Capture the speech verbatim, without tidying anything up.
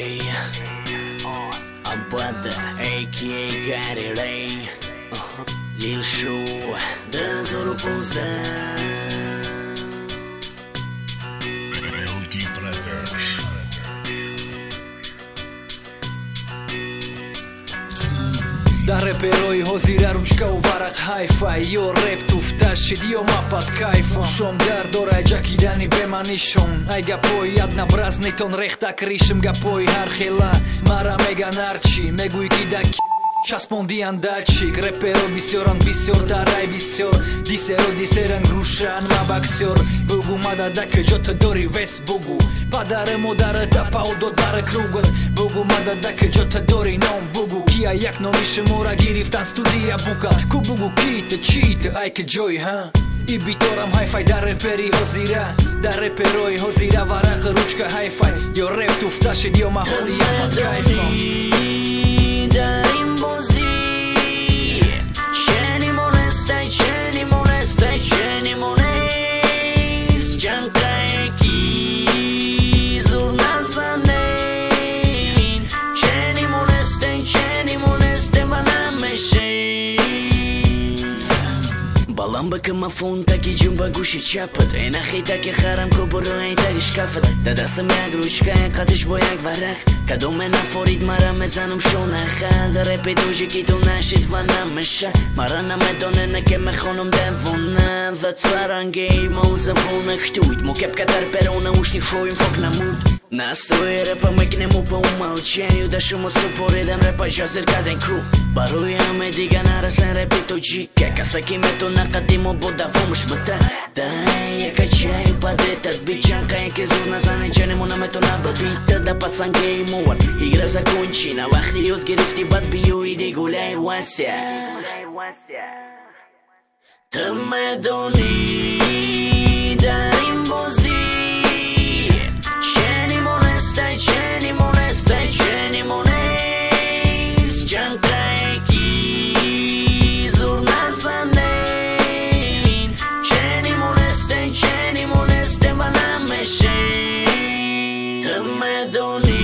Ey Abada aka Gary Ray Lil Shu Dezor Puzda Да реперои ҳозира ручка у варақ ҳайфа ё реп туфта шид ё мапад кайфа шом дар дора ҷакидани беманишон ай гапои аднабразнитон рехта кришм гапои ҳархела мара меган ҳарчи мегӯй ки даки часпондиан датчик реперо бисёран бисёр дарай бисёр дисеро дисеран грушан мабаксёр бугу мададака ҷота дори вес бугу падара модара тапау додара кругот бугу мададака ҷота дори ном бугу кия як номи шумора гирифтан студия бука ку бугу кита чита ай ки ҷой ҳа и биторам ҳайфай дар репери ҳозира дар реперои ҳозира варақ ручка ҳайфай ё реп туфта шид ё маҳоли япад кайфа Баламбака мафон таки ҷумба гӯши чапат энахи таки харам ку буруи таги шкафат да дастам як ручка қадиш бо як варақ кадоме нафорид мара мезанам шонаха да репи тужи ки ту нашид ва намеша мара намедонена ке мехонам девона за царанги маузавона хтуид мо кепкатар перона ушни шоим фок намуд настрои репа мекнему по умолчанию да шумо супоридам репа ҷазир каден ку барои ҳаме дига нарасен репи тоҷика касаки метона қадимо бо давомш мата дай яка чаю падетат бичанқае ки зуд назане ҷанимо наметона бабита да пацангеи муан игра закончина вақти ёд гирифти бад биёиди гулаи вася ту медонӣ дар ин бозӣ Don't